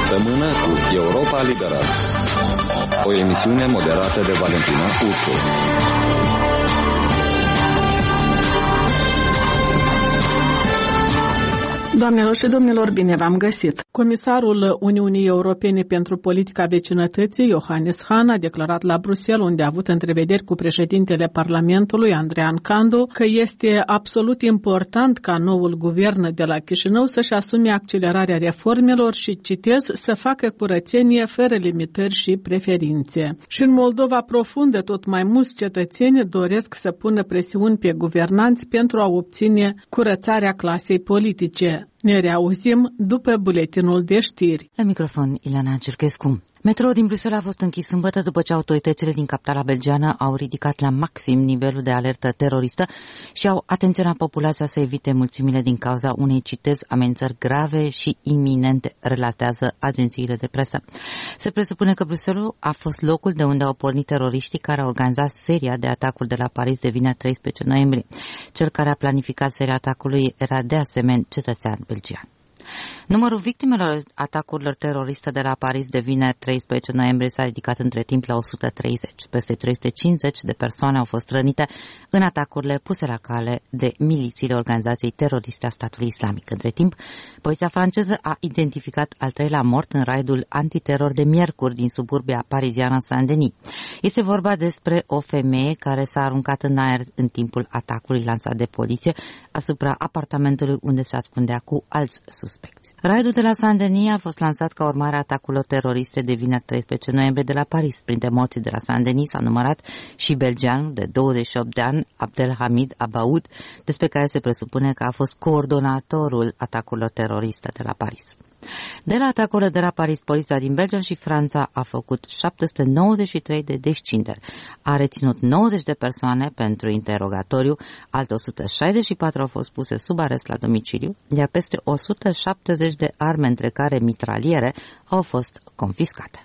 săptămână cu Europa Liberă, o emisiune moderată de Valentina Ursu. Doamnelor și domnilor, bine v-am găsit! Comisarul Uniunii Europene pentru Politica Vecinătății, Johannes Hahn, a declarat la Bruxelles, unde a avut întrevederi cu președintele Parlamentului, Andrean Candu, că este absolut important ca noul guvern de la Chișinău să-și asume accelerarea reformelor și, citez, să facă curățenie fără limitări și preferințe. Și în Moldova profundă, tot mai mulți cetățeni doresc să pună presiuni pe guvernanți pentru a obține curățarea clasei politice. Ne reauzim după buletinul de știri. La microfon, Ileana Cerchescu. Metroul din Bruxelles a fost închis sâmbătă după ce autoritățile din capitala belgiană au ridicat la maxim nivelul de alertă teroristă și au atenționat populația să evite mulțimile din cauza unei, citez, amenințări grave și iminente, relatează agențiile de presă. Se presupune că Bruxelles a fost locul de unde au pornit teroriștii care au organizat seria de atacuri de la Paris de vineri 13 noiembrie. Cel care a planificat seria atacului era de asemenea cetățean belgian. Numărul victimelor atacurilor teroriste de la Paris de vineri 13 noiembrie s-a ridicat între timp la 130. Peste 350 de persoane au fost rănite în atacurile puse la cale de milițiile organizației teroriste a statului islamic. Între timp, poliția franceză a identificat al treilea mort în raidul antiteror de miercuri din suburbia pariziană Saint-Denis. Este vorba despre o femeie care s-a aruncat în aer în timpul atacului lansat de poliție asupra apartamentului unde se ascundea cu alți suspecți. Raidul de la Saint-Denis a fost lansat ca urmare a atacurilor teroriste de vineri 13 noiembrie de la Paris. Printre morții de la Saint-Denis s-a numărat și belgianul de 28 de ani, Abdelhamid Abaoud, despre care se presupune că a fost coordonatorul atacurilor teroriste de la Paris. De la atacurile de la Paris, poliția din Belgia și Franța a făcut 793 de descinderi. A reținut 90 de persoane pentru interogatoriu, alte 164 au fost puse sub arest la domiciliu, iar peste 170 de arme, între care mitraliere, au fost confiscate.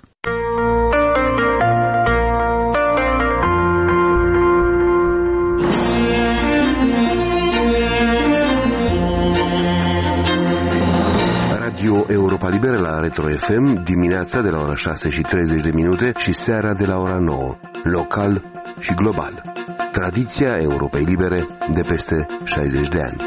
Radio Europa Liberă la Retro FM, dimineața de la ora 6:30 și seara de la ora 9, local și global. Tradiția Europei Libere de peste 60 de ani.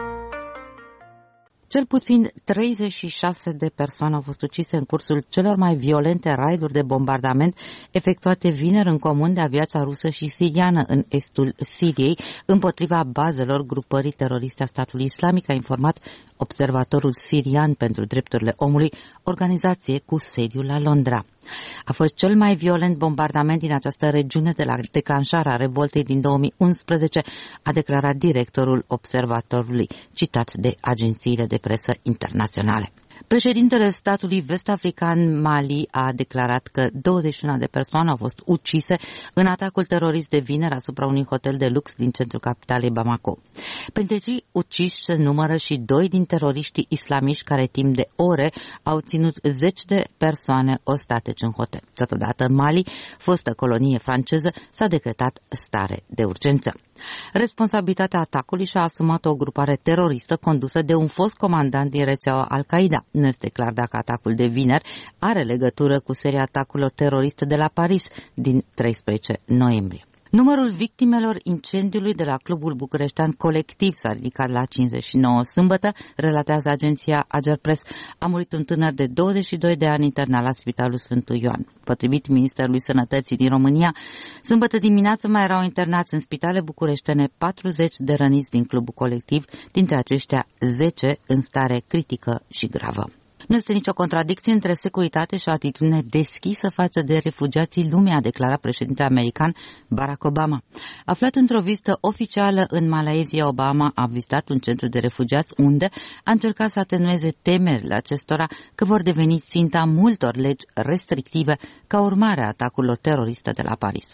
Cel puțin 36 de persoane au fost ucise în cursul celor mai violente raiduri de bombardament efectuate vineri în comun de aviația rusă și siriană în estul Siriei împotriva bazelor grupării teroriste a statului islamic, a informat Observatorul Sirian pentru Drepturile Omului, organizație cu sediul la Londra. A fost cel mai violent bombardament din această regiune de la declanșarea revoltei din 2011, a declarat directorul observatorului, citat de agențiile de presă internaționale. Președintele statului vest-african Mali a declarat că 21 de persoane au fost ucise în atacul terorist de vineri asupra unui hotel de lux din centrul capitalei Bamako. Printre cei uciși se numără și 2 din teroriștii islamiști care timp de ore au ținut 10 de persoane ostateci în hotel. Totodată Mali, fostă colonie franceză, s-a decretat stare de urgență. Responsabilitatea atacului și-a asumat o grupare teroristă condusă de un fost comandant din rețeaua Al-Qaeda. Nu este clar dacă atacul de vineri are legătură cu seria atacurilor teroriste de la Paris din 13 noiembrie. Numărul victimelor incendiului de la clubul bucureștean Colectiv s-a ridicat la 59 sâmbătă, relatează agenția Agerpres. A murit un tânăr de 22 de ani internat la Spitalul Sfântul Ioan. Potrivit Ministerului Sănătății din România, sâmbătă dimineață mai erau internați în spitale bucureștene 40 de răniți din clubul Colectiv, dintre aceștia 10 în stare critică și gravă. Nu este nicio contradicție între securitate și o atitudine deschisă față de refugiații lumii, a declarat președintele american Barack Obama. Aflat într-o vizită oficială în Malaysia, Obama a vizitat un centru de refugiați unde a încercat să atenueze temerile acestora că vor deveni ținta multor legi restrictive ca urmare a atacurilor teroriste de la Paris.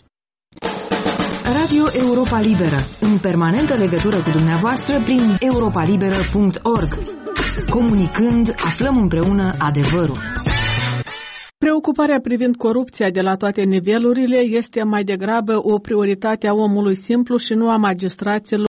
Radio Europa Liberă, în permanentă legătură cu dumneavoastră prin europalibera.org. Comunicând, aflăm împreună adevărul. Preocuparea privind corupția de la toate nivelurile este mai degrabă o prioritate a omului simplu și nu a magistraților